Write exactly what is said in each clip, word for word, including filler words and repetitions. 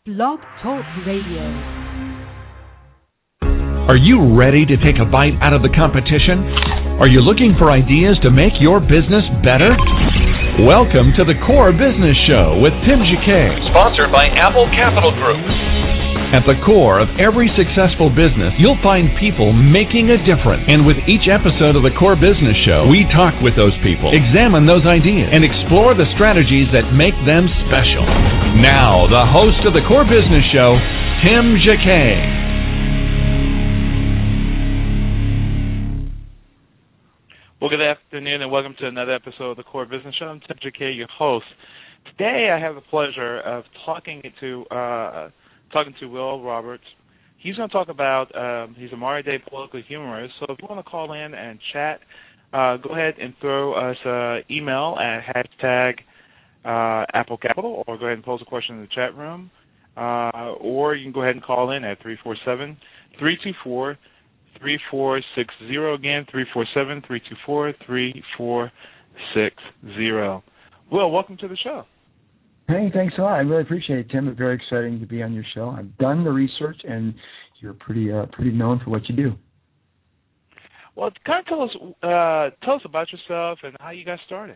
Blog Talk Radio. Are you ready to take a bite out of the competition? Are you looking for ideas to make your business better? Welcome to the Core Business Show with Tim Jacquet, sponsored by Apple Capital Group. At the core of every successful business, you'll find people making a difference. And with each episode of the Core Business Show, we talk with those people, examine those ideas, and explore the strategies that make them special. Now, the host of the Core Business Show, Tim Jacquet. Well, good afternoon, and welcome to another episode of the Core Business Show. I'm Tim Jacquet, your host. Today, I have the pleasure of talking to uh, talking to Will Roberts. He's going to talk about, um, he's a modern-day political humorist, so if you want to call in and chat, uh, go ahead and throw us an email at hashtag uh, Apple Capital, or go ahead and pose a question in the chat room, uh, or you can go ahead and call in at three four seven, three two four, three four six zero. Again, three four seven, three two four, three four six zero. Will, welcome to the show. Hey, thanks a lot. I really appreciate it, Tim. It's very exciting to be on your show. I've done the research, and you're pretty uh, pretty known for what you do. Well, kind of tell us uh, tell us about yourself and how you got started.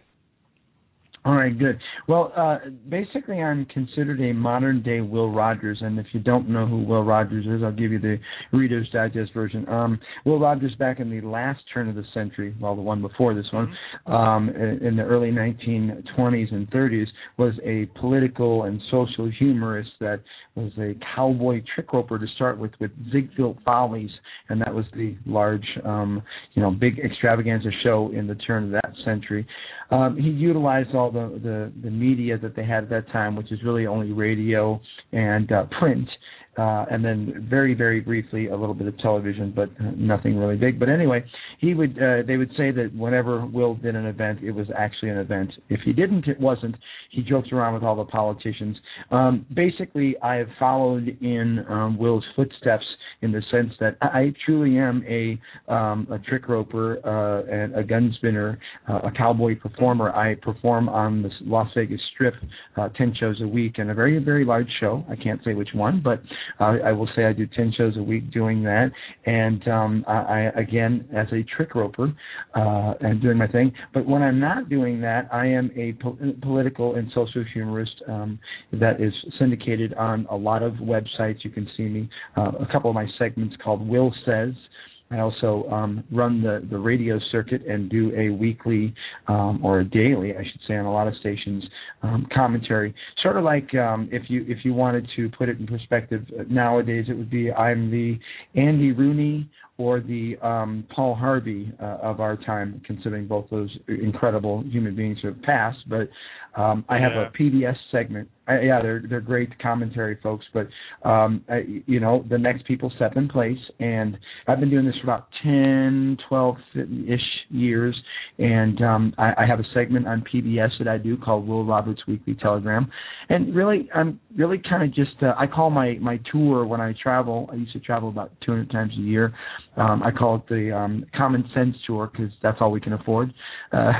All right, good. Well, uh, basically, I'm considered a modern-day Will Rogers, and if you don't know who Will Rogers is, I'll give you the Reader's Digest version. Um, Will Rogers, back in the last turn of the century, well, the one before this one, um, in the early nineteen twenties and thirties, was a political and social humorist that was a cowboy trick roper to start with, with Ziegfeld Follies, and that was the large, um, you know, big extravaganza show in the turn of that century. Um, he utilized all the, the, the media that they had at that time, which is really only radio and uh, print, uh, and then very, very briefly a little bit of television, but nothing really big. But anyway, he would uh, they would say that whenever Will did an event, it was actually an event. If he didn't, it wasn't. He joked around with all the politicians. Um, basically, I have followed in um, Will's footsteps in the sense that I truly am a um, a trick roper uh, and a gun spinner, uh, a cowboy performer. I perform on the Las Vegas Strip uh, ten shows a week, and a very, very large show. I can't say which one, but uh, I will say I do ten shows a week doing that. And um, I, I, again, as a trick roper uh, and doing my thing. But when I'm not doing that, I am a po- political and social humorist um, that is syndicated on a lot of websites. You can see me. Uh, a couple of my segments called Will Says. I also um, run the, the radio circuit and do a weekly um, or a daily, I should say, on a lot of stations, um, commentary. Sort of like um, if you if you wanted to put it in perspective, nowadays it would be I'm the Andy Rooney or the um, Paul Harvey uh, of our time, considering both those incredible human beings who have passed. But um, I have yeah. a P B S segment. I, yeah, they're they're great commentary folks, but um, I, you know, the next people step in place, and I've been doing this for about ten, twelve-ish years, and um, I, I have a segment on P B S that I do called Will Roberts Weekly Telegram, and really, I'm really kind of just, uh, I call my, my tour when I travel, I used to travel about two hundred times a year, um, I call it the um, Common Sense Tour, because that's all we can afford, uh,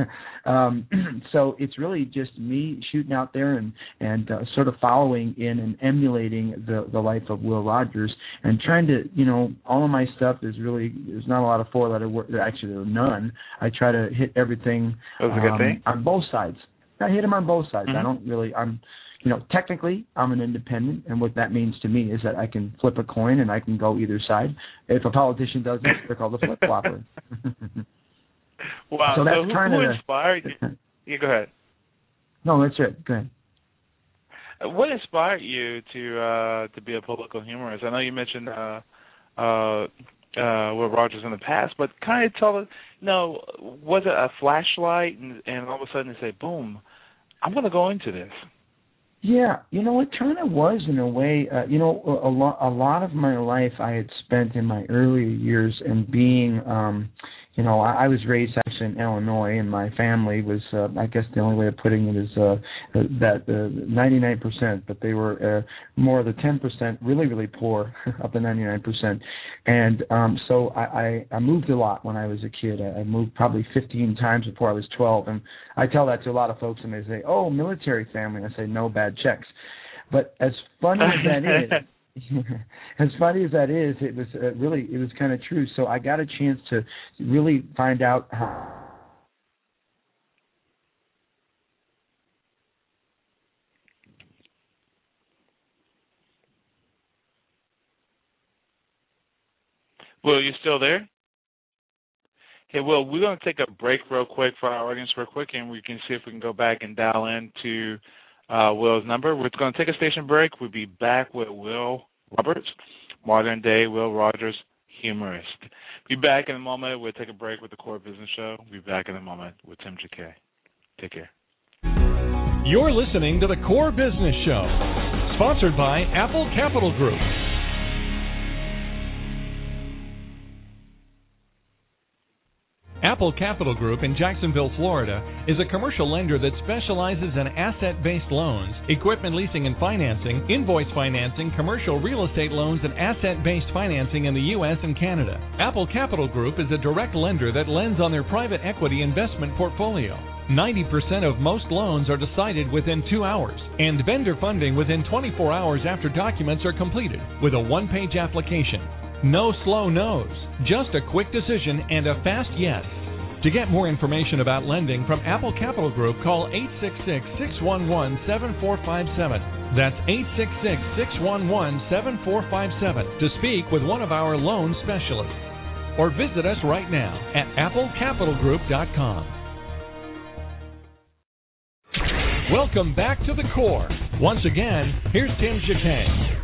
um, so it's really just me shooting out there and and uh, sort of following in and emulating the, the life of Will Rogers and trying to, you know, all of my stuff is really, there's not a lot of four-letter words, actually there are none. I try to hit everything That's a good um, thing. on both sides. I hit them on both sides. Mm-hmm. I don't really, I'm, you know, technically I'm an independent, and what that means to me is that I can flip a coin and I can go either side. If a politician does this, they're called a flip-flopper. Wow, so, that's so who, kind who of inspired you? Yeah, go ahead. No, that's it. Go ahead. What inspired you to uh, to be a political humorist? I know you mentioned uh, uh, uh, Will Rogers in the past, but kind of tell us, you know, was it a flashlight and, and all of a sudden you say, boom, I'm going to go into this? Yeah, you know, it kind of was in a way. Uh, you know, a, a, lot, a lot of my life I had spent in my earlier years in being, um, you know, I, I was raised actually in Illinois, and my family was, uh, I guess the only way of putting it is uh, that uh, ninety-nine percent, but they were uh, more the ten percent, really, really poor, up to ninety-nine percent. And um, so I, I, I moved a lot when I was a kid. I, I moved probably fifteen times before I was twelve, and I tell that to a lot of folks, and they say, oh, military family. I say, no, bad checks. But as funny as that is, as funny as that is, it was uh, really it was kind of true. So I got a chance to really find out how. Will, you still there? Hey, Will, we're going to take a break real quick for our audience real quick, and we can see if we can go back and dial into uh, Will's number. We're going to take a station break. We'll be back with Will Roberts, modern-day Will Rogers humorist. Be back in a moment. We'll take a break with the Core Business Show. We'll be back in a moment with Tim Jacquet. Take care. You're listening to the Core Business Show, sponsored by Apple Capital Group. Apple Capital Group in Jacksonville, Florida, is a commercial lender that specializes in asset-based loans, equipment leasing and financing, invoice financing, commercial real estate loans, and asset-based financing in the U S and Canada. Apple Capital Group is a direct lender that lends on their private equity investment portfolio. ninety percent of most loans are decided within two hours, and vendor funding within twenty-four hours after documents are completed, with a one-page application. No slow no's, just a quick decision and a fast yes. To get more information about lending from Apple Capital Group, call eight six six, six one one, seven four five seven. That's eight six six, six one one, seven four five seven to speak with one of our loan specialists. Or visit us right now at apple capital group dot com. Welcome back to the Core. Once again, here's Tim Jacquet.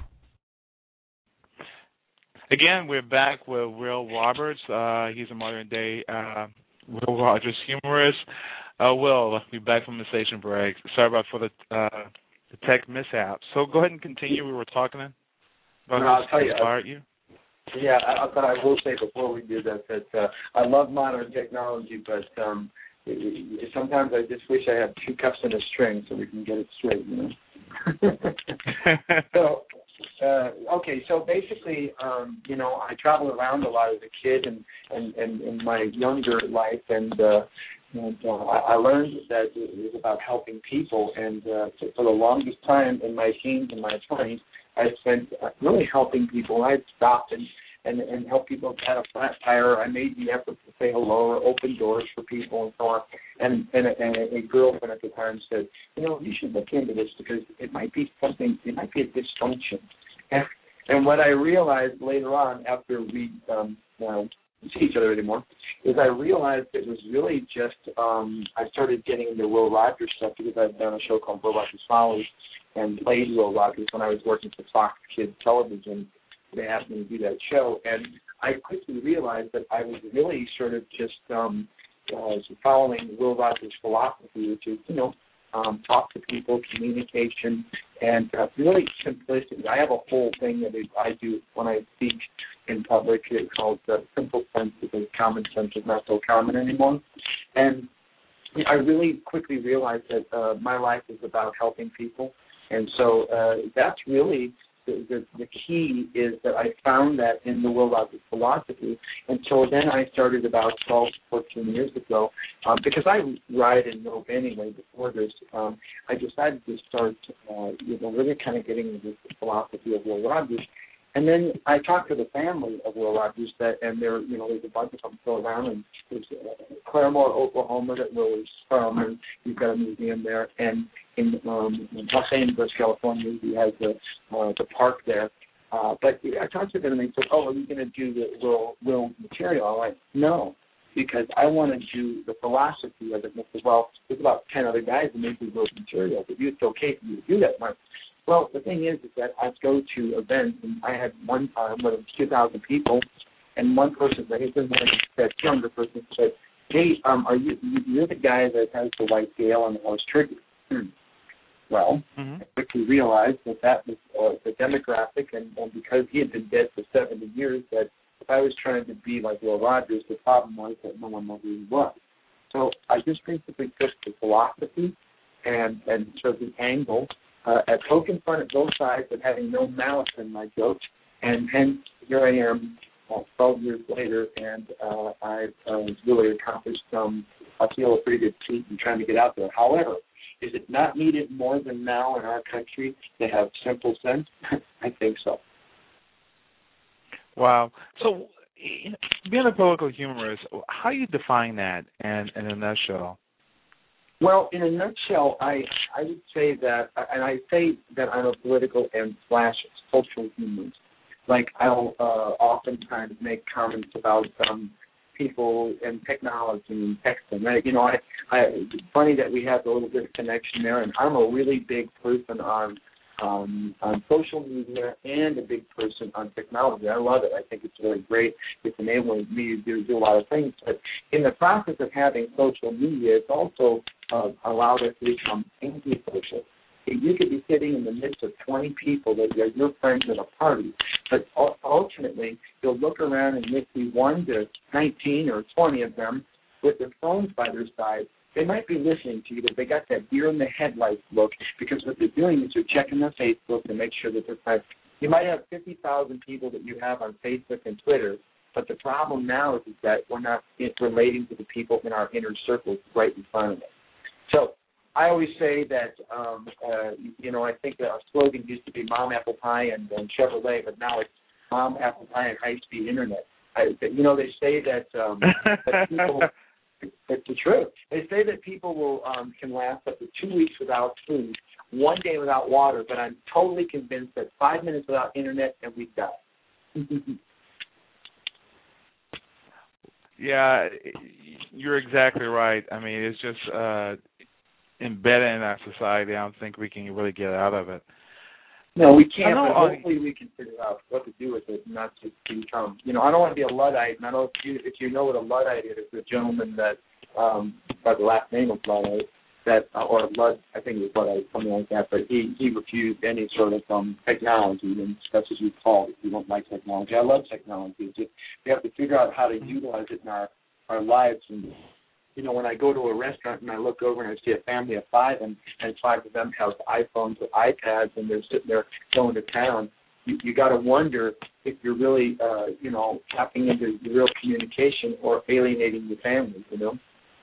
Again, we're back with Will Roberts. Uh, he's a modern-day uh, Will Rogers humorist. Uh, Will, we're back from the station break. Sorry about for the uh, the tech mishap. So go ahead and continue. We were talking about no, how I'll tell you, inspired you. Yeah, I, I will say before we do that that uh, I love modern technology, but um, it, it, sometimes I just wish I had two cups and a string so we can get it straight, you know. so. Uh, okay, so basically, um, you know, I traveled around a lot as a kid and, and, and in my younger life, and, uh, and uh, I, I learned that it was about helping people, and uh, so for the longest time in my teens and my twenties, I spent uh, really helping people. I'd stop and, and, and help people get a flat tire. I made the effort to say hello or open doors for people and so on. And, and, a, and a girlfriend at the time said, you know, you should look into this because it might be something, it might be a dysfunction. And, and what I realized later on after we um, uh, see each other anymore is I realized it was really just, um, I started getting into Will Rogers stuff because I'd done a show called Will Rogers Follies and played Will Rogers when I was working for Fox Kids Television. They asked me to do that show, and I quickly realized that I was really sort of just um, uh, following Will Rogers' philosophy, which is, you know, um, talk to people, communication, and uh, really simplicity. I have a whole thing that I do when I speak in public. It's called uh, Simple Sense, because common sense is not so common anymore. And I really quickly realized that uh, my life is about helping people, and so uh, that's really The, the, the key is that I found that in the Will Rogers philosophy. And so then I started about twelve, fourteen years ago, um, because I ride and rope anyway before this, um, I decided to start, uh, you know, really kind of getting into the philosophy of Will Rogers. And then I talked to the family of Will Rogers, that, and there, you know, there's a bunch of them still around, and there's uh, Claremore, Oklahoma, that Will is from, and he's got a museum there, and in, um, in Los Angeles, California, he has the uh, the park there. Uh, but I talked to them, and they said, "Oh, are you going to do the Will Will material?" I'm like, "No, because I want to do the philosophy of it." And I said, "Well, there's about ten other guys that make the Will material, but it's okay for you to do that." I'm like, well, the thing is, is that I go to events, and I had one time with two thousand people, and one person, I think this was that younger person, said, "Hey, um, are you you're the guy that has the white Gale and the horse trigger?" Hmm. Well, mm-hmm. I quickly realized that that was uh, the demographic, and, and because he had been dead for seventy years, that if I was trying to be like Will Rogers, the problem was that no one knew who he was. So I just basically took the philosophy and and sort of the angle, uh, at poking fun at both sides, but having no malice in my jokes, and hence here I am uh, twelve years later, and uh, I've uh, really accomplished some, I feel a pretty good feat in trying to get out there. However, Is it not needed more than now in our country to have simple sense? I think so. Wow. So, being a political humorist, how do you define that in, in a nutshell? Well, in a nutshell, I I would say that, and I say that I'm a political and slash social humorist. Like, I'll uh, oftentimes make comments about um, people and technology and texting. Right? You know, I, I, it's funny that we have a little bit of connection there, and I'm a really big person on Um, on social media and a big person on technology. I love it. I think it's really great. It's enabling me to do, do a lot of things. But in the process of having social media, it's also uh, allowed us to become anti-social. You could be sitting in the midst of twenty people that are your friends at a party, but ultimately you'll look around and you'll see one to nineteen or twenty of them with their phones by their side. They might be listening to you, but they got that deer in the headlights look, because what they're doing is they're checking their Facebook to make sure that they're friends. You might have fifty thousand people that you have on Facebook and Twitter, but the problem now is, is that we're not relating to the people in our inner circles right in front of us. So I always say that, um, uh, you know, I think that our slogan used to be Mom, Apple Pie, and, and Chevrolet, but now it's Mom, Apple Pie, and high-speed Internet. I, you know, they say that, um, that people... It's the truth. They say that people will um, can last up to two weeks without food, one day without water, but I'm totally convinced that five minutes without Internet and we die. Yeah, you're exactly right. I mean, it's just uh, embedded in our society. I don't think we can really get out of it. No, we can't, know, but hopefully we can figure out what to do with it, and not to become, you know, I don't want to be a Luddite, and I don't know if you, if you know what a Luddite is. It's a gentleman that, um, by the last name of Luddite, that, uh, or Lud, I think it was Luddite, something like that, but he, he refused any sort of um, technology, and that's what you call it. You don't like technology. I love technology. It's just, we have to figure out how to utilize it in our, our lives. And you know, when I go to a restaurant and I look over and I see a family of five, and, and five of them have iPhones or iPads, and they're sitting there going to town, you, you got to wonder if you're really, uh, you know, tapping into the real communication or alienating your family, you know?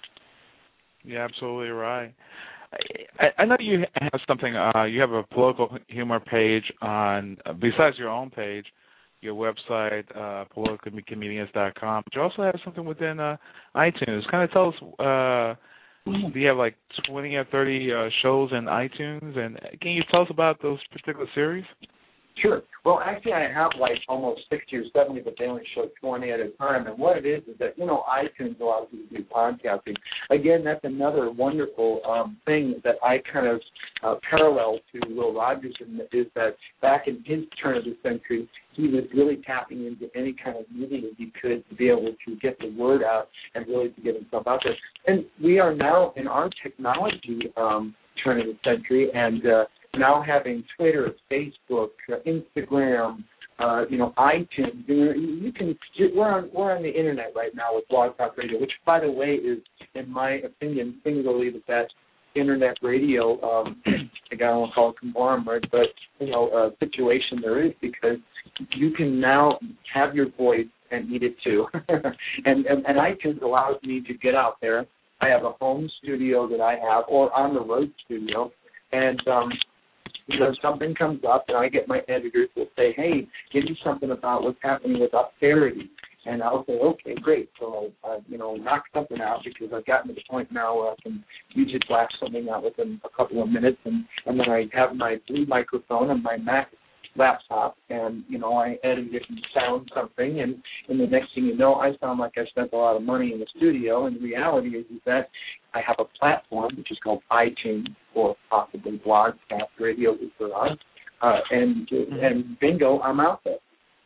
Yeah, absolutely right. I, I know you have something, uh, you have a political humor page on, uh, besides your own page, your website, uh, political comedians dot com. But you also have something within uh, iTunes. Kind of tell us, uh, do you have like twenty or thirty uh, shows in iTunes? And can you tell us about those particular series? Sure. Well, actually, I have like almost sixty or seventy, but they only show twenty at a time. And what it is is that, you know, iTunes allows you to do podcasting. Again, that's another wonderful um, thing that I kind of uh, parallel to Will Rogers, is that back in his turn of the century, he was really tapping into any kind of media that he could to be able to get the word out and really to get himself out there. And we are now in our technology um, turn of the century, and uh, now having Twitter, Facebook, uh, Instagram, uh, you know, iTunes. You know, you can. We're on we're on the internet right now with Blog Talk Radio, which, by the way, is, in my opinion, singularly the best internet radio. Um, I don't want to call it conglomerate, but you know, uh, situation there is, because you can now have your voice and eat it too. and, and and iTunes allows me to get out there. I have a home studio that I have, or on the road studio, and um, you know, something comes up, and I get my editors will say, hey, give me something about what's happening with austerity. And I'll say, okay, great. So, uh, you know, knock something out, because I've gotten to the point now where I can usually blast something out within a couple of minutes. And, and then I have my blue microphone and my Mac laptop, and, you know, I edit it and sound something. And, and the next thing you know, I sound like I spent a lot of money in the studio. And the reality is, is that I have a platform, which is called iTunes, or possibly Blogcast Radio, which we're on. Uh, and, and bingo, I'm out there.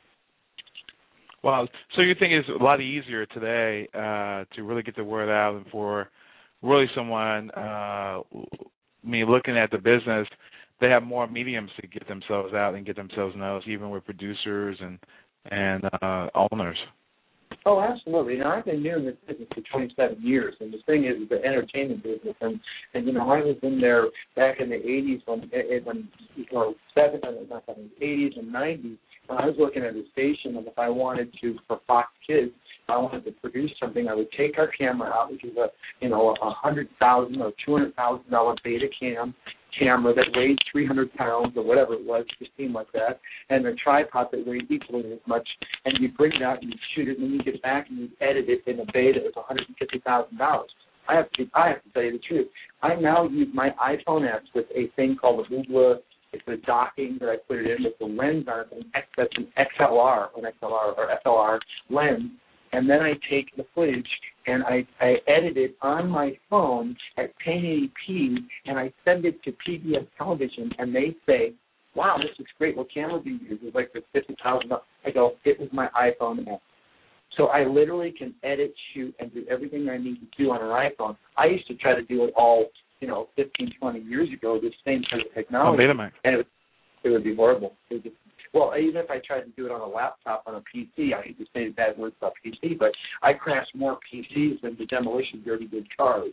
Wow. So you think it's a lot easier today uh, to really get the word out, and for really someone, uh, I mean, looking at the business, they have more mediums to get themselves out and get themselves noticed, even with producers and and uh, owners. Oh, absolutely. Now, I've been doing this business for twenty-seven years, and the thing is, the entertainment business, and, and you know, I was in there back in the eighties, when, when or seven, not seven, eighties and nineties, when I was working at a station, and if I wanted to, for Fox Kids, I wanted to produce something, I would take our camera out, which is a, you know, a hundred thousand or two hundred thousand dollar Beta cam camera that weighed three hundred pounds or whatever it was, it seemed like that, and a tripod that weighed equally as much, and you bring it out and you shoot it, and then you get back and you edit it in a Beta. It's one hundred fifty thousand dollars. I have to, I have to tell you the truth. I now use my iPhone apps with a thing called a Google. It's a docking that I put it in with the lens on it, an X, that's an X L R, an X L R or F L R lens, and then I take the footage and I, I edit it on my phone at ten eighty p, and I send it to P B S Television, and they say, wow, this looks great. What camera do you use? It's like for fifty thousand dollars. I go, it was my iPhone app. So I literally can edit, shoot, and do everything I need to do on an iPhone. I used to try to do it all, you know, fifteen, twenty years ago, the same kind of technology. Oh, Betamax. And it, it would be horrible. It would just, well, even if I tried to do it on a laptop, on a P C, I hate to say bad words about P C, but I crashed more P Cs than the demolition derby did cars.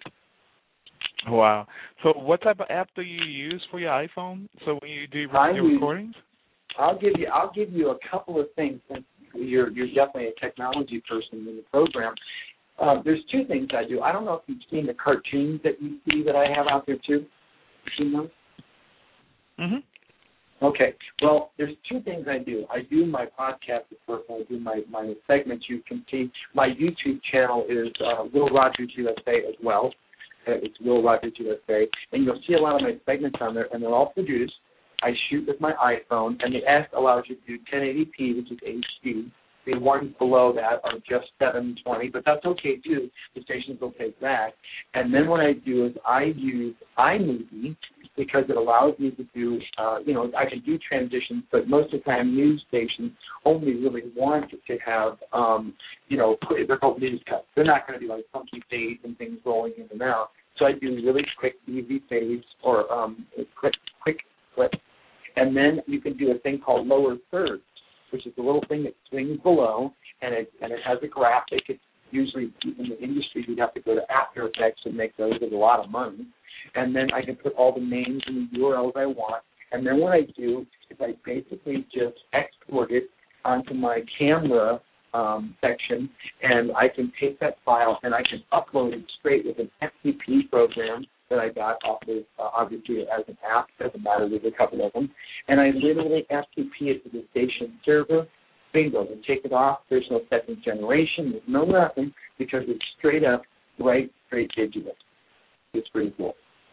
Wow. So what type of app do you use for your iPhone? So when you do your use, recordings? I'll give you I'll give you a couple of things. You're you're definitely a technology person in the program. Uh, there's two things I do. I don't know if you've seen the cartoons that you see that I have out there too. You seen those? Mm-hmm. Okay. Well, there's two things I do. I do my podcast first. I do my, my segments. You can see my YouTube channel is uh, Will Rogers U S A as well. Uh, it's Will Rogers U S A. And you'll see a lot of my segments on there, and they're all produced. I shoot with my iPhone, and the S allows you to do ten eighty p, which is H D. The ones below that are just seven twenty, but that's okay too. The stations will take that. And then what I do is I use iMovie because it allows me to do, uh, you know, I can do transitions, but most of the time news stations only really want to have, um, you know, they're called news cuts. They're not going to be like funky fades and things rolling in and out. So I do really quick, easy fades or um, quick, quick clips. And then you can do a thing called lower thirds, which is a little thing that swings below, and it and it has a graphic. It's usually in the industry you'd have to go to After Effects and make those with a lot of money. And then I can put all the names and the U R Ls I want. And then what I do is I basically just export it onto my camera um, section, and I can take that file and I can upload it straight with an F T P program that I got off of, uh, obviously, as an app. Doesn't matter, there's a couple of them. And I literally F T P it to the station server. Bingo, and take it off. There's no second generation. There's no nothing because it's straight up, right, straight digital. It's pretty cool.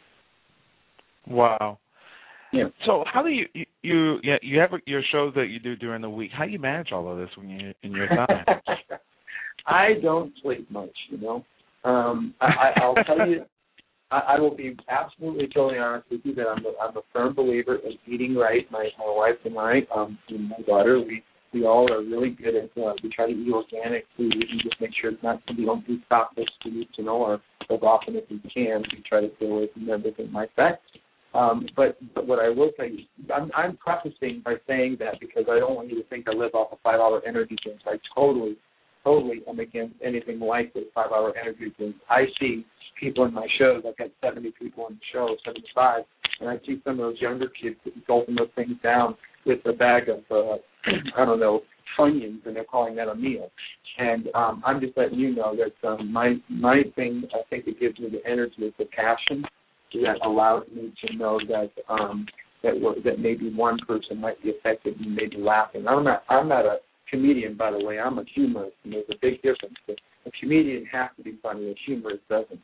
Wow. Yeah. So how do you you you, yeah, you have your shows that you do during the week? How do you manage all of this when you in your time? I don't sleep much, you know. Um, I, I, I'll tell you. I will be absolutely totally honest with you that I'm a, I'm a firm believer in eating right. My my wife and I, um, and my daughter, we, we all are really good at, uh, we try to eat organic food and just make sure it's not, we don't do processed foods, you know, or as often as we can, we try to stay away from everything like that. Um, but, but what I will tell you, I'm, I'm prefacing by saying that because I don't want you to think I live off of five-hour energy drinks. I totally, totally am against anything like this five-hour energy drinks. I see people in my shows. I've got seventy people in the show, seventy-five, and I see some of those younger kids gulping those things down with a bag of, uh, I don't know, Funyuns, and they're calling that a meal. And um, I'm just letting you know that um, my my thing, I think it gives me the energy, is the passion that allows me to know that um, that we're, that maybe one person might be affected and maybe laughing. I'm not I'm not a comedian, by the way. I'm a humorist, and there's a big difference. A comedian has to be funny. A humorist doesn't.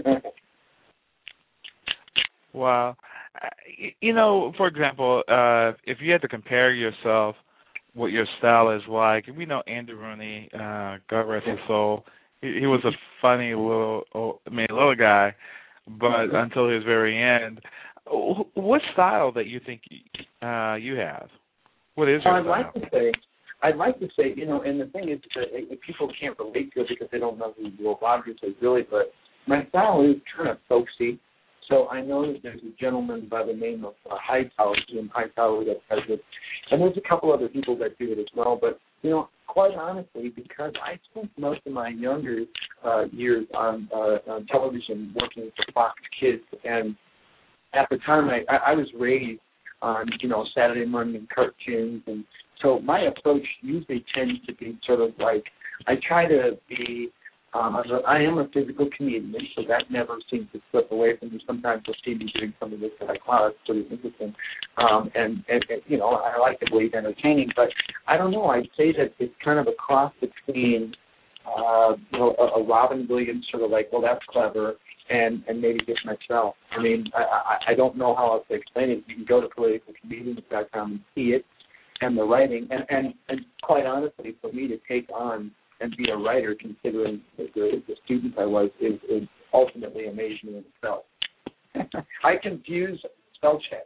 Wow. You know, for example, uh, if you had to compare yourself, what your style is like, we know Andy Rooney, uh, God rest his soul. He, he was a funny little, oh, I mean, little guy, but until his very end. What style that you think uh, you have? What is your I'd style? like to say. I'd like to say, you know, and the thing is that people can't relate to it because they don't know who Will Rogers is really, but my style is kind of folksy. So I know that there's a gentleman by the name of uh, Hightower, Jim Hightower, that does it, and there's a couple other people that do it as well. But, you know, quite honestly, because I spent most of my younger uh, years on, uh, on television working for Fox Kids, and at the time I, I was raised on, you know, Saturday morning cartoons, and so my approach usually tends to be sort of like I try to be. Um, I am a physical comedian, so that never seems to slip away from me. Sometimes you'll see me doing something that's like, wow, that's pretty interesting. Um, and, and, and, you know, I like the way it's entertaining. But I don't know. I'd say that it's kind of a cross between, uh, you know, a, a Robin Williams sort of like, well, that's clever, and, and maybe just myself. I mean, I, I, I don't know how else to explain it. You can go to political comedians dot com and see it and the writing. And, and, and quite honestly, for me to take on and be a writer, considering the, the student I was, is, is ultimately amazing in itself. I confuse spell check.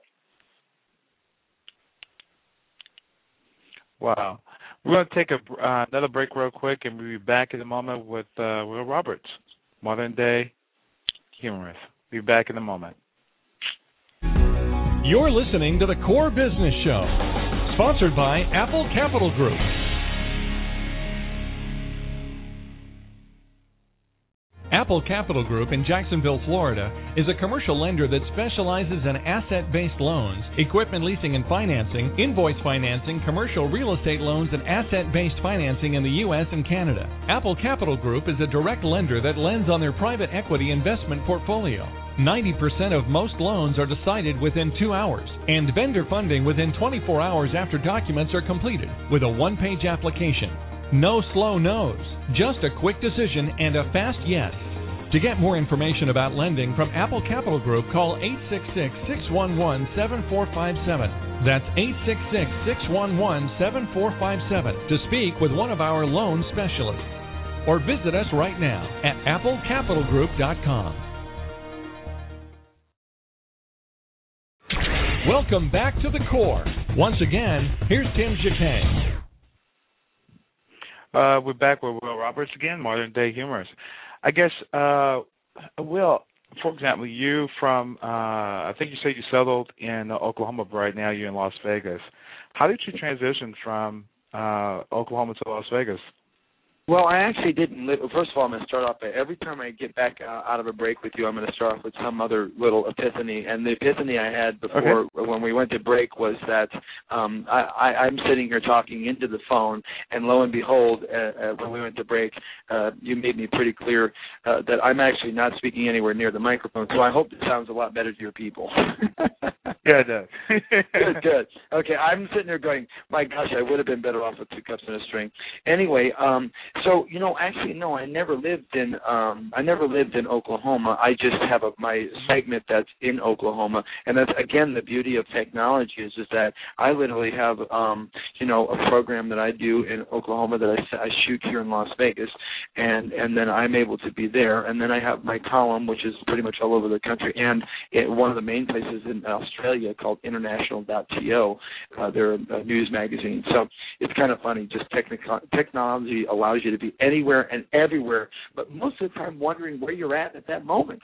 Wow. We're going to take a, uh, another break real quick, and we'll be back in a moment with uh, Will Roberts, modern-day humorist. We'll be back in a moment. You're listening to The Core Business Show, sponsored by Apple Capital Group. Apple Capital Group in Jacksonville, Florida, is a commercial lender that specializes in asset-based loans, equipment leasing and financing, invoice financing, commercial real estate loans, and asset-based financing in the U S and Canada. Apple Capital Group is a direct lender that lends on their private equity investment portfolio. ninety percent of most loans are decided within two hours, and vendor funding within twenty-four hours after documents are completed, with a one-page application. No slow no's, just a quick decision and a fast yes. To get more information about lending from Apple Capital Group, call eight six six, six one one, seven four five seven. That's eight six six, six one one, seven four five seven to speak with one of our loan specialists. Or visit us right now at apple capital group dot com. Welcome back to The Core. Once again, here's Tim Jacquet. Uh, we're back with Will Roberts again, modern day humorist. I guess, uh, Will, for example, you from, uh, I think you said you settled in uh, Oklahoma, but right now you're in Las Vegas. How did you transition from uh, Oklahoma to Las Vegas? Well, I actually didn't live. First of all, I'm going to start off by every time I get back uh, out of a break with you, I'm going to start off with some other little epiphany. And the epiphany I had before okay. when we went to break was that um, I, I, I'm sitting here talking into the phone, and lo and behold, uh, uh, when we went to break, uh, you made me pretty clear uh, that I'm actually not speaking anywhere near the microphone. So I hope it sounds a lot better to your people. Yeah, it does. Good, good. Okay, I'm sitting there going, my gosh, I would have been better off with two cups and a string. Anyway, um, so you know, actually, no, I never lived in, um, I never lived in Oklahoma. I just have a, my segment that's in Oklahoma, and that's again the beauty of technology is is that I literally have, um, you know, a program that I do in Oklahoma that I, I shoot here in Las Vegas, and and then I'm able to be there, and then I have my column, which is pretty much all over the country, and it, one of the main places in Australia called international dot to. Uh, they're a news magazine. So it's kind of funny. Just technical, technology allows you to be anywhere and everywhere, but most of the time wondering where you're at at that moment.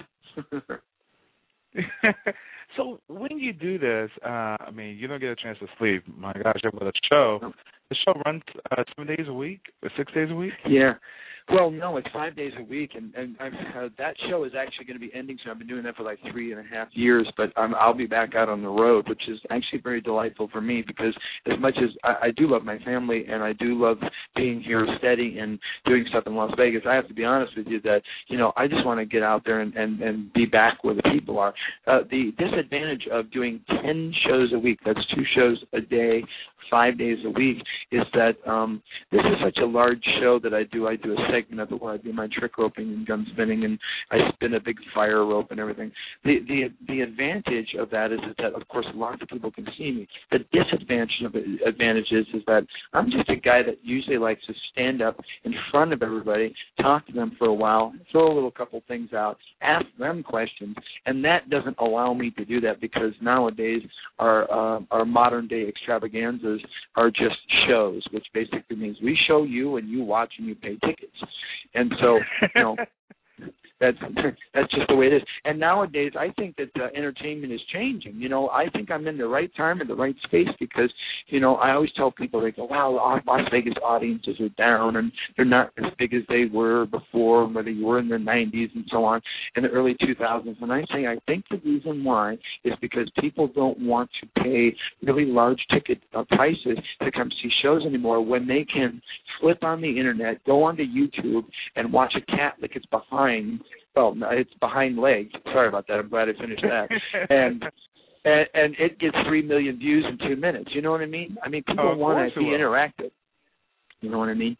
So when you do this, uh, I mean, you don't get a chance to sleep. My gosh, with a show, the show runs uh, seven days a week or six days a week? Yeah. Well, no, it's five days a week, and, and I've, uh, that show is actually going to be ending soon. I've been doing that for like three and a half years, but I'm, I'll be back out on the road, which is actually very delightful for me because as much as I, I do love my family and I do love being here steady and doing stuff in Las Vegas, I have to be honest with you that, you know, I just want to get out there and, and, and be back where the people are. Uh, the disadvantage of doing ten shows a week, that's two shows a day, five days a week, is that um, this is such a large show that I do. I do a segment of it where I do my trick roping and gun spinning, and I spin a big fire rope and everything. The the the advantage of that is that, of course, lots of people can see me. The disadvantage of it, advantage is, is that I'm just a guy that usually likes to stand up in front of everybody, talk to them for a while, throw a little couple things out, ask them questions, and that doesn't allow me to do that because nowadays our uh, our modern day extravaganzas are just shows, which basically means we show you and you watch and you pay tickets. And so, you know, That's that's just the way it is. And nowadays, I think that uh, entertainment is changing. You know, I think I'm in the right time, in the right space, because, you know, I always tell people, they go, wow, Las Vegas audiences are down, and they're not as big as they were before, whether you were in the nineties and so on, in the early two thousands. And I say, I think the reason why is because people don't want to pay really large ticket uh, prices to come see shows anymore, when they can flip on the internet, go onto YouTube, and watch a cat lick its behind. Well, it's behind legs. Sorry about that. I'm glad I finished that. and, and and it gets three million views in two minutes. You know what I mean? I mean, people oh, want to be interactive. You know what I mean?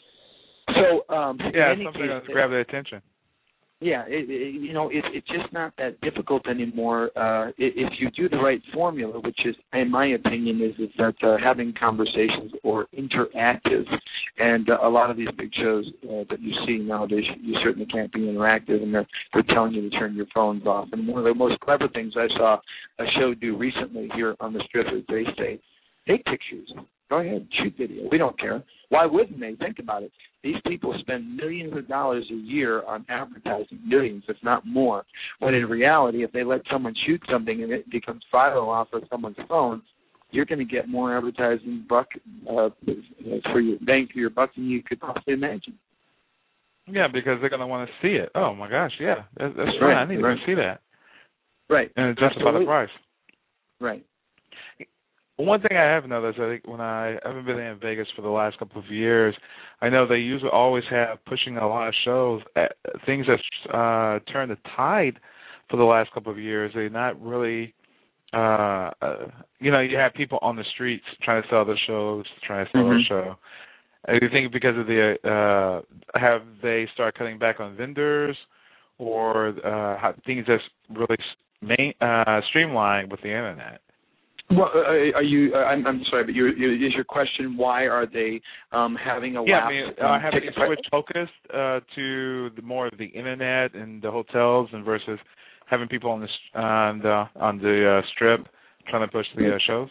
So, um, yeah, in something case, to grab their attention. Yeah, it, it, you know, it, it's just not that difficult anymore uh, if you do the right formula, which is, in my opinion, is, is that uh, having conversations or interactive. And uh, a lot of these big shows uh, that you see nowadays, you certainly can't be interactive, and they're, they're telling you to turn your phones off. And one of the most clever things I saw a show do recently here on the Strip is they say, take pictures. Go ahead, shoot video. We don't care. Why wouldn't they? Think about it. These people spend millions of dollars a year on advertising, millions, if not more, when in reality, if they let someone shoot something and it becomes viral off of someone's phone, you're going to get more advertising buck uh, for your bang for your buck than you could possibly imagine. Yeah, because they're going to want to see it. Oh, my gosh, yeah, that's, that's right. right. I need right. to see that. Right. And justify the price. Right. One thing I have noticed, I think when I haven't been in Vegas for the last couple of years, I know they usually always have pushing a lot of shows, at, things that uh, turned the tide for the last couple of years. They're not really, uh, uh, you know, you have people on the streets trying to sell their shows, trying to sell mm-hmm. their show. Do you think because of the, uh, have they start cutting back on vendors, or uh, how things just really main, uh, streamlined with the internet? Well, uh, are you? Uh, I'm, I'm sorry, but you, you, is your question why are they um, having a yeah, lapse? I mean, in uh, having to price? switch focus uh, to the more of the internet and the hotels, and versus having people on the on the on the uh, strip trying to push the uh, shows.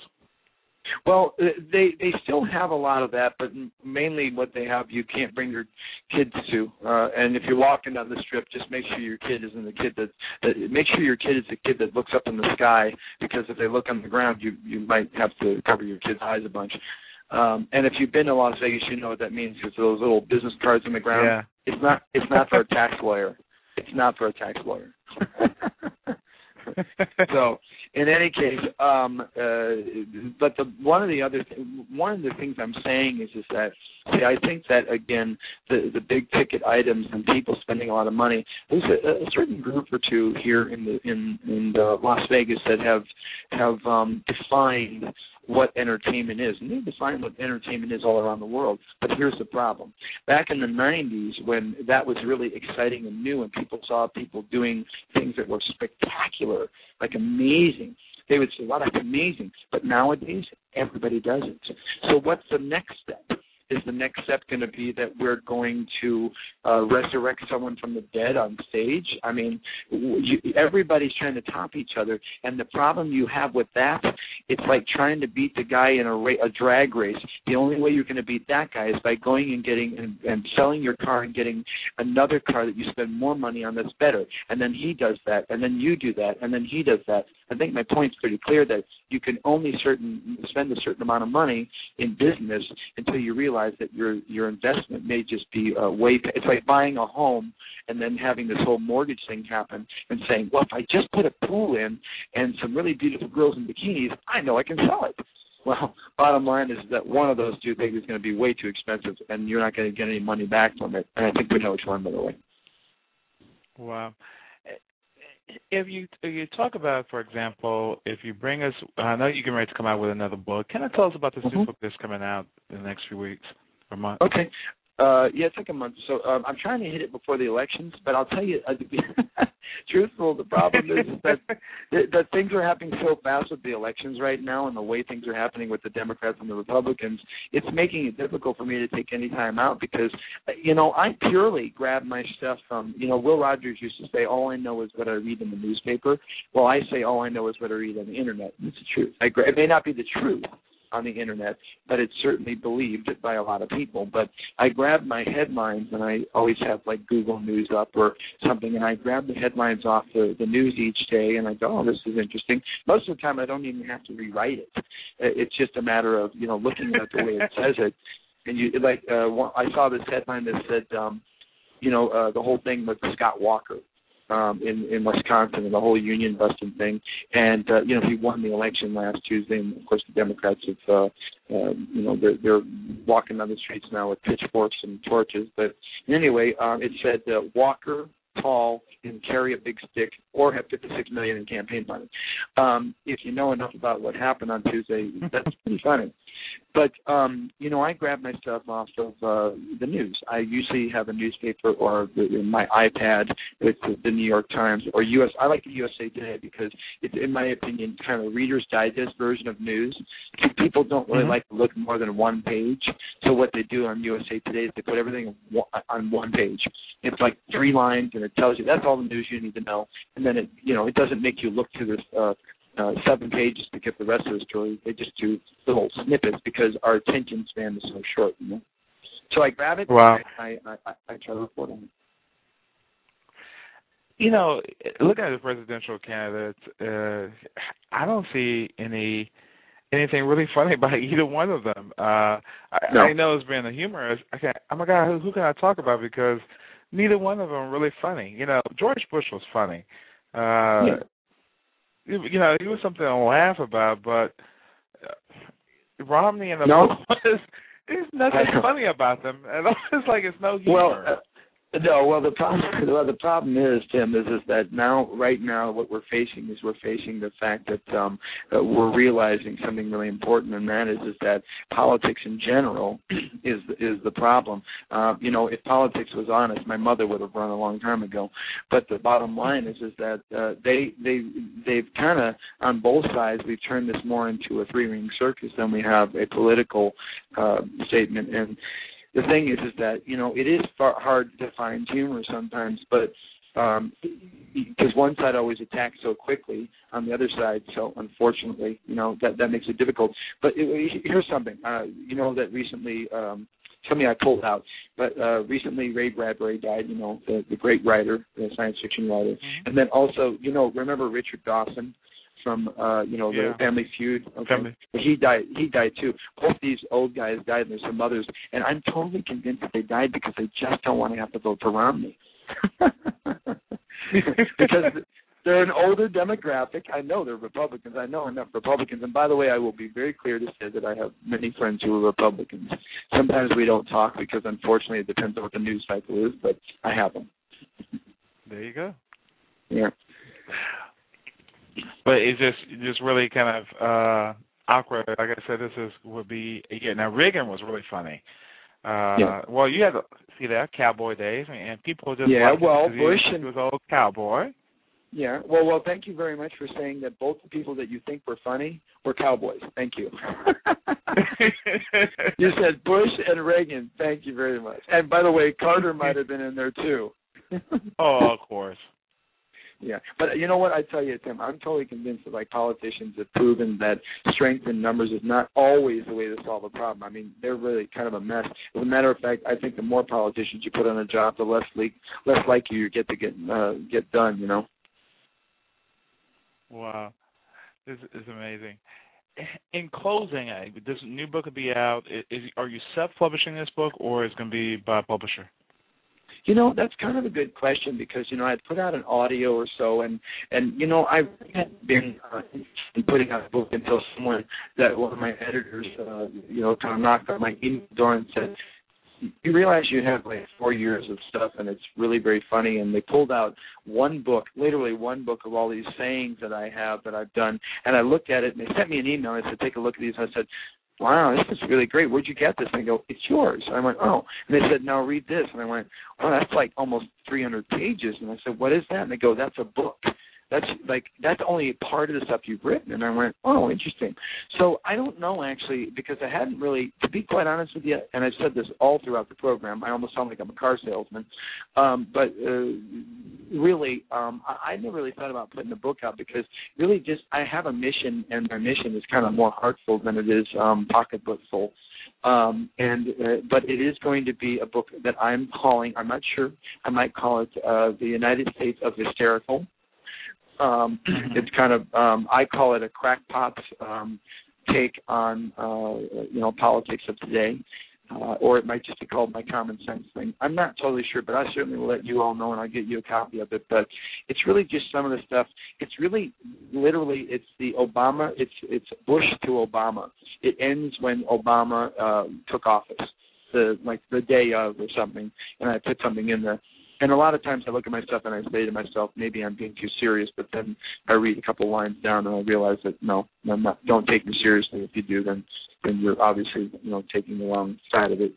Well, they they still have a lot of that, but mainly what they have, you can't bring your kids to. Uh, and if you're walking down the strip, just make sure your kid isn't the kid that, that. Make sure your kid is the kid that looks up in the sky, because if they look on the ground, you you might have to cover your kid's eyes a bunch. Um, and if you've been to Las Vegas, you know what that means. It's those little business cards on the ground. Yeah. It's not. It's not for a tax lawyer. It's not for a tax lawyer. So, in any case, um, uh, but the one of the other th- one of the things I'm saying is is that see, I think that again the the big ticket items and people spending a lot of money. There's a, a certain group or two here in the in in the Las Vegas that have have um, defined what entertainment is. And they define what entertainment is all around the world. But here's the problem. Back in the nineties, when that was really exciting and new and people saw people doing things that were spectacular, like amazing, they would say, wow, that's amazing. But nowadays, everybody does it. So what's the next step? Is the next step going to be that we're going to uh, resurrect someone from the dead on stage? I mean, you, everybody's trying to top each other, and the problem you have with that, it's like trying to beat the guy in a, ra- a drag race. The only way you're going to beat that guy is by going and getting and, and selling your car and getting another car that you spend more money on that's better, and then he does that, and then you do that, and then he does that. I think my point's pretty clear that you can only certain spend a certain amount of money in business until you realize that your your investment may just be uh, way. It's like buying a home and then having this whole mortgage thing happen and saying, well, if I just put a pool in and some really beautiful girls in bikinis, I know I can sell it. Well, bottom line is that one of those two things is going to be way too expensive, and you're not going to get any money back from it. And I think we know which one, by the way. Wow. If you if you talk about, for example, if you bring us, I know you're getting ready to come out with another book. Can you tell us about this mm-hmm. new book that's coming out in the next few weeks or months? Okay. Uh, yeah, it's like a month. So um, I'm trying to hit it before the elections, but I'll tell you, uh, to be truthful, the problem is, is that, that things are happening so fast with the elections right now and the way things are happening with the Democrats and the Republicans, it's making it difficult for me to take any time out because, you know, I purely grab my stuff from, you know, Will Rogers used to say, all I know is what I read in the newspaper. Well, I say all I know is what I read on the Internet. It's the truth. I gra- it may not be the truth, on the internet, but it's certainly believed by a lot of people. But I grab my headlines, and I always have like Google News up or something, and I grab the headlines off the, the news each day, and I go, oh, this is interesting. Most of the time, I don't even have to rewrite it. It's just a matter of, you know, looking at the way it says it. And you like, uh, I saw this headline that said, um, you know, uh, the whole thing with Scott Walker. Um, in, in Wisconsin and the whole union busting thing. And, uh, you know, he won the election last Tuesday, and, of course, the Democrats have, uh, uh, you know, they're, they're walking down the streets now with pitchforks and torches. But anyway, um, it said uh, Walker, tall, and carry a big stick, or have fifty-six million dollars in campaign money. Um, if you know enough about what happened on Tuesday, that's pretty funny. But, um, you know, I grab my stuff off of uh, the news. I usually have a newspaper or the, my iPad with the, the New York Times or U S. I like the U S A Today because it's, in my opinion, kind of a Reader's Digest version of news. People don't really mm-hmm. like to look more than one page. So what they do on U S A Today is they put everything on one page. It's like three lines, and it tells you that's all the news you need to know. And then, it, you know, it doesn't make you look through this uh, Uh, seven pages to get the rest of the story. They just do little snippets because our attention span is so short, you know. So I grab it. Wow. I, I, I, I try to report on it. You know, looking at the presidential candidates, uh, I don't see any anything really funny about either one of them. Uh, I, no. I know it's being a humorist. I can't. Oh my God, who, who can I talk about? Because neither one of them are really funny. You know, George Bush was funny. Uh, yeah. You know, he was something to laugh about, but Romney and the no. boys, there's nothing funny about them. And it's like it's no humor. Well, uh, no, well the problem, well the problem is, Tim, is is that now, right now, what we're facing is we're facing the fact that um, uh, we're realizing something really important, and that is is that politics in general is is the problem. Uh, you know, if politics was honest, my mother would have run a long time ago. But the bottom line is is that uh, they they they've kind of on both sides we've turned this more into a three ring circus than we have a political uh, statement. And the thing is, is that, you know, it is far hard to find humor sometimes, but um, because one side always attacks so quickly on the other side, so unfortunately, you know, that, that makes it difficult. But it, here's something, uh, you know, that recently, um, something I pulled out, but uh, recently Ray Bradbury died, you know, the, the great writer, the science fiction writer. Mm-hmm. And then also, you know, remember Richard Dawson? From uh, you know, the yeah. Family Feud. Okay. Family. He died. He died too. Both these old guys died, and there's some others. And I'm totally convinced that they died because they just don't want to have to vote for Romney. Because they're an older demographic. I know they're Republicans. I know enough Republicans. And by the way, I will be very clear to say that I have many friends who are Republicans. Sometimes we don't talk because, unfortunately, it depends on what the news cycle is. But I have them. There you go. Yeah. But it's just just really kind of uh, awkward. Like I said, this is would be yeah. Now Reagan was really funny. Uh, yeah. Well, you had to see that Cowboy Days, and people just yeah. liked Well, him Bush he, and he was an old cowboy. Yeah. Well, well. Thank you very much for saying that both the people that you think were funny were cowboys. Thank you. You said Bush and Reagan. Thank you very much. And by the way, Carter might have been in there too. Oh, of course. Yeah, but you know what? I tell you, Tim, I'm totally convinced that like politicians have proven that strength in numbers is not always the way to solve a problem. I mean, they're really kind of a mess. As a matter of fact, I think the more politicians you put on a job, the less le- less likely you get to get uh, get done. You know. Wow, this is amazing. In closing, this new book will be out. Is, are you self-publishing this book, or is it going to be by a publisher? You know, that's kind of a good question because, you know, I'd put out an audio or so, and, and you know, I hadn't been uh, putting out a book until someone, that one of my editors, uh, you know, kind of knocked on my email door and said, you realize you have like four years of stuff, and it's really very funny, and they pulled out one book, literally one book of all these sayings that I have that I've done, and I looked at it, and they sent me an email, and I said, take a look at these, and I said, wow, this is really great. Where'd you get this? And they go, it's yours. And I went, oh. And they said, now read this. And I went, oh, that's like almost three hundred pages. And I said, what is that? And they go, that's a book. that's like that's only part of the stuff you've written. And I went, oh, interesting. So I don't know, actually, because I hadn't really, to be quite honest with you, and I've said this all throughout the program, I almost sound like I'm a car salesman, um, but uh, really, um, I, I never really thought about putting a book out because really just I have a mission, and my mission is kind of more heartful than it is um, pocketbookful. Um, and uh, but it is going to be a book that I'm calling, I'm not sure, I might call it uh, The United States of Hysterical. Um, mm-hmm. It's kind of, um, I call it a crackpot's um, take on, uh, you know, politics of today. Uh, or it might just be called My Common Sense Thing. I'm not totally sure, but I certainly will let you all know, and I'll get you a copy of it. But it's really just some of the stuff. It's really, literally, it's the Obama, it's it's Bush to Obama. It ends when Obama uh, took office, the like the day of or something, and I put something in there. And a lot of times I look at my stuff and I say to myself, maybe I'm being too serious, but then I read a couple lines down and I realize that, no, I'm not, don't take me seriously. If you do, then then you're obviously, you know, taking the wrong side of it.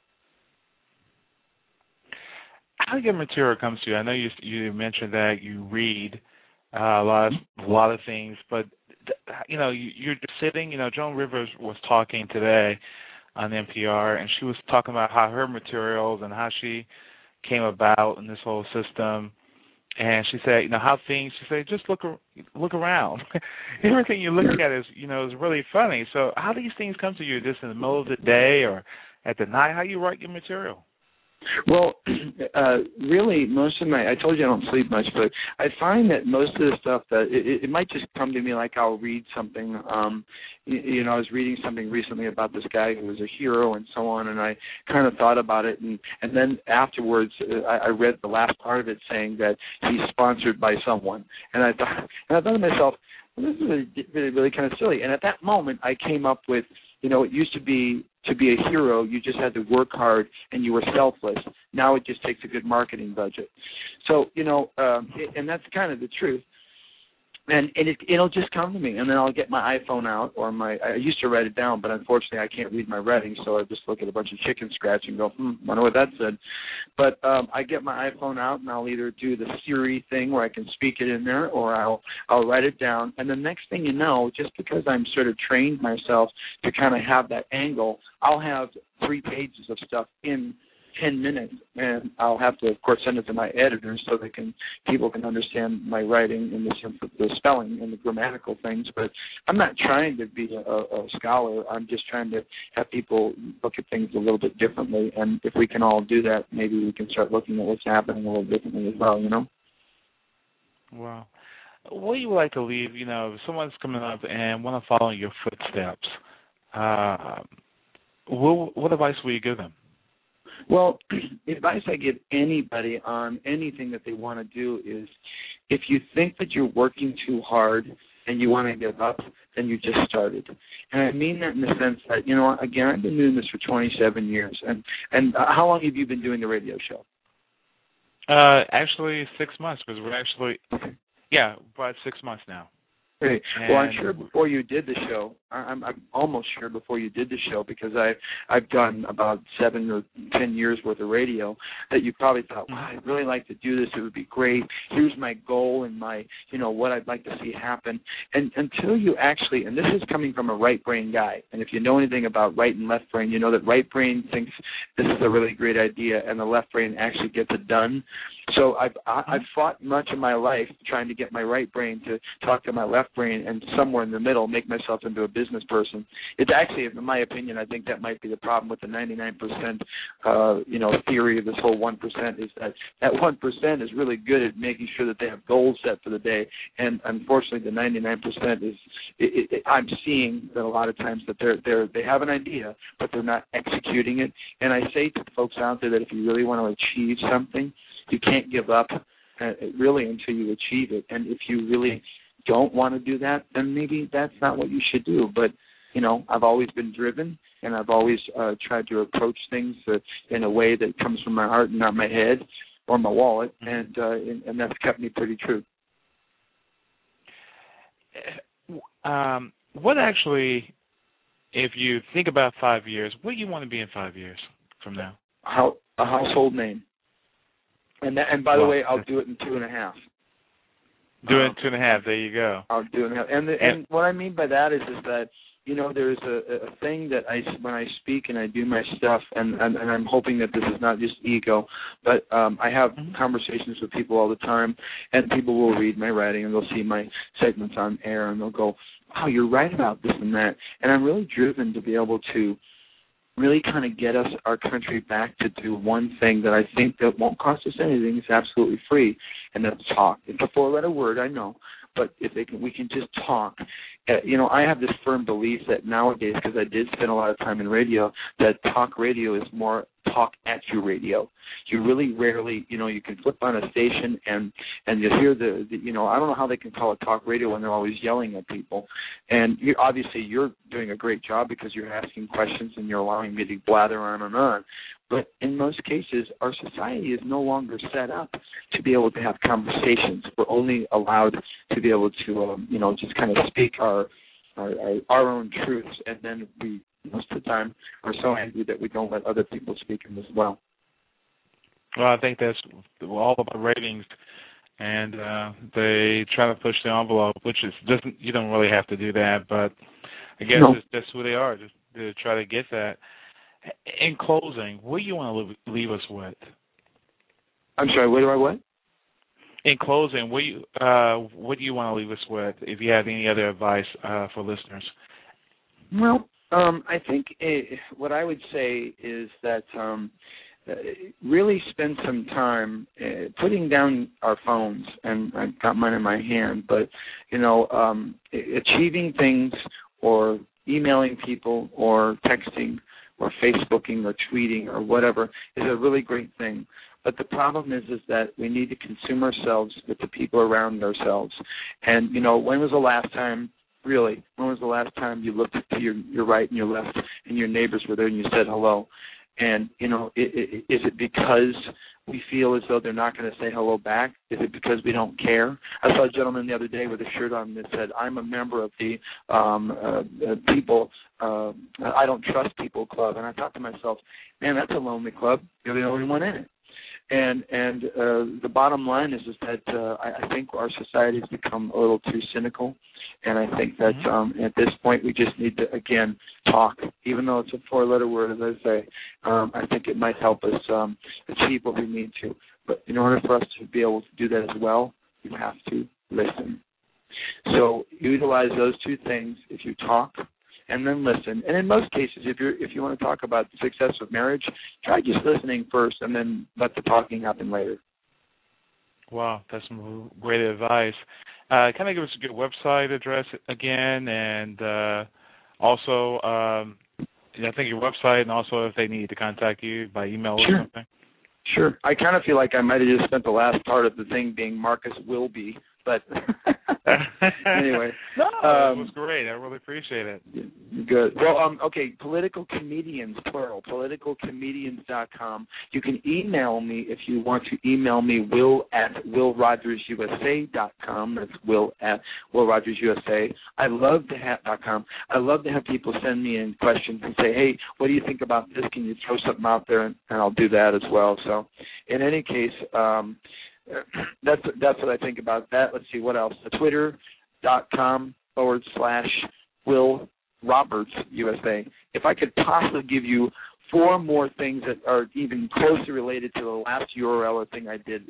How do your material comes to you? I know you you mentioned that you read uh, a lot of, a lot of things, but you know you, you're just sitting. You know, Joan Rivers was talking today on N P R, and she was talking about how her materials and how she came about in this whole system. And she said, you know, how things, she said, just look look around. Everything you look at is, you know, is really funny. So how do these things come to you, just in the middle of the day or at the night? How do you write your material? Well, uh, really, most of my, I told you I don't sleep much, but I find that most of the stuff that, it, it might just come to me like I'll read something. Um, you, you know, I was reading something recently about this guy who was a hero and so on, and I kind of thought about it, and, and then afterwards uh, I, I read the last part of it saying that he's sponsored by someone, and I thought, and I thought to myself, well, this is really, really, really kind of silly. And at that moment, I came up with, you know, it used to be to be a hero, you just had to work hard and you were selfless. Now it just takes a good marketing budget. So, you know, um, it, and that's kind of the truth. And, and it, it'll just come to me, and then I'll get my iPhone out, or my, I used to write it down, but unfortunately I can't read my writing, so I just look at a bunch of chicken scratch and go, hmm, wonder what that said. But um, I get my iPhone out, and I'll either do the Siri thing where I can speak it in there, or I'll I'll write it down. And the next thing you know, just because I'm sort of trained myself to kind of have that angle, I'll have three pages of stuff in ten minutes, and I'll have to, of course, send it to my editor so they can people can understand my writing and the, the spelling and the grammatical things. But I'm not trying to be a, a scholar. I'm just trying to have people look at things a little bit differently. And if we can all do that, maybe we can start looking at what's happening a little differently as well, you know? Wow. What do you like to leave, you know, if someone's coming up and want to follow your footsteps, uh, what, what advice will you give them? Well, advice I give anybody on anything that they want to do is, if you think that you're working too hard and you want to give up, then you just started. And I mean that in the sense that, you know, again, I've been doing this for twenty-seven years. And, and uh, how long have you been doing the radio show? Uh, actually, six months, because we're actually, okay. yeah, about six months now. Great. Well, I'm sure before you did the show, I'm, I'm almost sure before you did the show, because I, I've done about seven or ten years worth of radio, that you probably thought, wow, I'd really like to do this. It would be great. Here's my goal and my, you know, what I'd like to see happen. And until you actually, and this is coming from a right brain guy, and if you know anything about right and left brain, you know that right brain thinks this is a really great idea, and the left brain actually gets it done. So I've I've fought much of my life trying to get my right brain to talk to my left brain, and somewhere in the middle make myself into a business person. It's actually, in my opinion, I think that might be the problem with the ninety-nine percent, uh, you know, theory of this whole one percent, is that that one percent is really good at making sure that they have goals set for the day, and unfortunately the ninety-nine percent is, it, it, I'm seeing that a lot of times that they're they're they have an idea, but they're not executing it. And I say to folks out there that if you really want to achieve something, you can't give up uh, really until you achieve it. And if you really don't want to do that, then maybe that's not what you should do. But, you know, I've always been driven, and I've always uh, tried to approach things uh, in a way that comes from my heart and not my head or my wallet, and, uh, and, and that's kept me pretty true. Um, what actually, if you think about five years, what do you want to be in five years from now? How, a household name. And that, and by the way, I'll do it in two and a half. Doing um, two and a half. There you go. I'll do it. And the, and what I mean by that is is that you know there's a, a thing that I when I speak and I do my stuff, and, and, and I'm hoping that this is not just ego, but um, I have mm-hmm. conversations with people all the time, and people will read my writing and they'll see my segments on air and they'll go, "Wow, you're right about this and that," and I'm really driven to be able to really kind of get us, our country, back to do one thing that I think that won't cost us anything. It's absolutely free, and that's talk. It's a four-letter word, I know, but if they can, we can just talk. Uh, you know, I have this firm belief that nowadays, because I did spend a lot of time in radio, that talk radio is more talk at you radio. You really rarely, you know, you can flip on a station and and you hear the, the, you know, I don't know how they can call it talk radio when they're always yelling at people. And you, obviously you're doing a great job because you're asking questions and you're allowing me to blather on and on. But in most cases, our society is no longer set up to be able to have conversations. We're only allowed to be able to, um, you know, just kind of speak our, our our our own truths, and then we, most of the time, are so angry that we don't let other people speak them as well. Well, I think that's all about ratings, and uh, they try to push the envelope, which is doesn't you don't really have to do that, but I guess no. it's, that's who they are, just to try to get that. In closing, what do you want to leave us with? I'm sorry, what do I what? In closing, what do you uh, what do you want to leave us with? If you have any other advice uh, for listeners. Well, um, I think it, what I would say is that um, really spend some time uh, putting down our phones, and I've got mine in my hand. But you know, um, achieving things, or emailing people, or texting, or Facebooking, or tweeting, or whatever is a really great thing. But the problem is is that we need to consume ourselves with the people around ourselves. And, you know, when was the last time, really, when was the last time you looked to your, your right and your left and your neighbors were there and you said hello? And, you know, it, it, is it because we feel as though they're not going to say hello back? Is it because we don't care? I saw a gentleman the other day with a shirt on that said, "I'm a member of the um, uh, uh, people, uh, I don't trust people club." And I thought to myself, man, that's a lonely club. You're the only one in it. And and uh, the bottom line is is that uh, I, I think our society has become a little too cynical, and I think that um, at this point we just need to, again, talk. Even though it's a four-letter word, as I say, um, I think it might help us um, achieve what we need to. But in order for us to be able to do that as well, you have to listen. So utilize those two things. If you talk, and then listen. And in most cases, if you if you want to talk about the success of marriage, try just listening first, and then let the talking happen later. Wow, that's some great advice. Uh, kind of give us a good website address again, and uh, also, um, I think your website, and also if they need to contact you by email sure. or something. Sure. I kind of feel like I might have just spent the last part of the thing being Marcus Wilby, but anyway. No, um, it was great. I really appreciate it. Good. Well, um, okay, Political Comedians, plural, political comedians dot com. You can email me if you want to email me, will at will rogers u s a dot com. That's will at will rogers u s a. I love to have dot com. I love to have people send me in questions and say, hey, what do you think about this? Can you throw something out there? And, and I'll do that as well. So in any case, um, that's that's what I think about that. Let's see, what else? Twitter.com forward slash Will Roberts U S A. If I could possibly give you four more things that are even closely related to the last U R L or thing I did,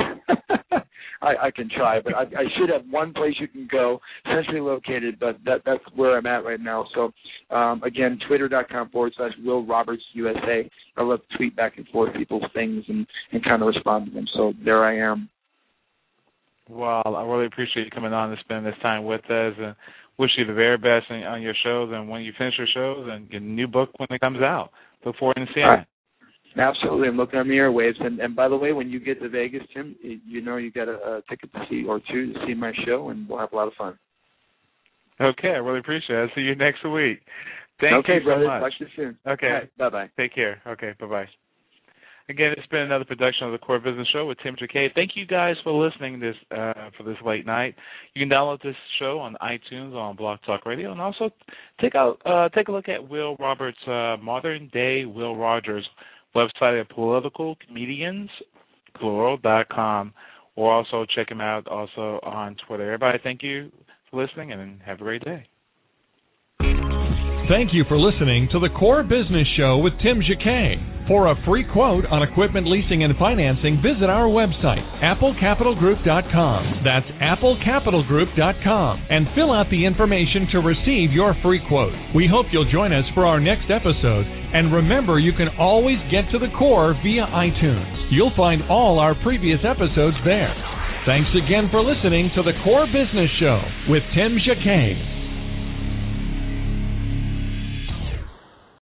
I, I can try, but I, I should have one place you can go, centrally located, but that, that's where I'm at right now. So, um, again, twitter.com forward slash Will Roberts U S A. I love to tweet back and forth people's things and, and kind of respond to them. So there I am. Well, I really appreciate you coming on and spending this time with us, and wish you the very best on your shows, and when you finish your shows, and get a new book when it comes out. Look forward to seeing it. Absolutely. I'm looking on the airwaves. And, and by the way, when you get to Vegas, Tim, you know you got a, a ticket to see or two to see my show, and we'll have a lot of fun. Okay. I really appreciate it. I'll see you next week. Thank okay, you so brother. much. Talk to you soon. Okay. Right, bye-bye. Take care. Okay. Bye-bye. Again, it's been another production of the Core Business Show with Tim Jacquet. Thank you guys for listening this uh, for this late night. You can download this show on iTunes, on Blog Talk Radio, and also take out uh, take a look at Will Roberts' uh, Modern Day Will Rogers website at political comedians plural dot com. or also check him out also on Twitter. Everybody, thank you for listening, and have a great day. Thank you for listening to the Core Business Show with Tim Jacquet. For a free quote on equipment leasing and financing, visit our website, apple capital group dot com. That's apple capital group dot com. And fill out the information to receive your free quote. We hope you'll join us for our next episode. And remember, you can always get to the core via iTunes. You'll find all our previous episodes there. Thanks again for listening to the Core Business Show with Tim Jacquet.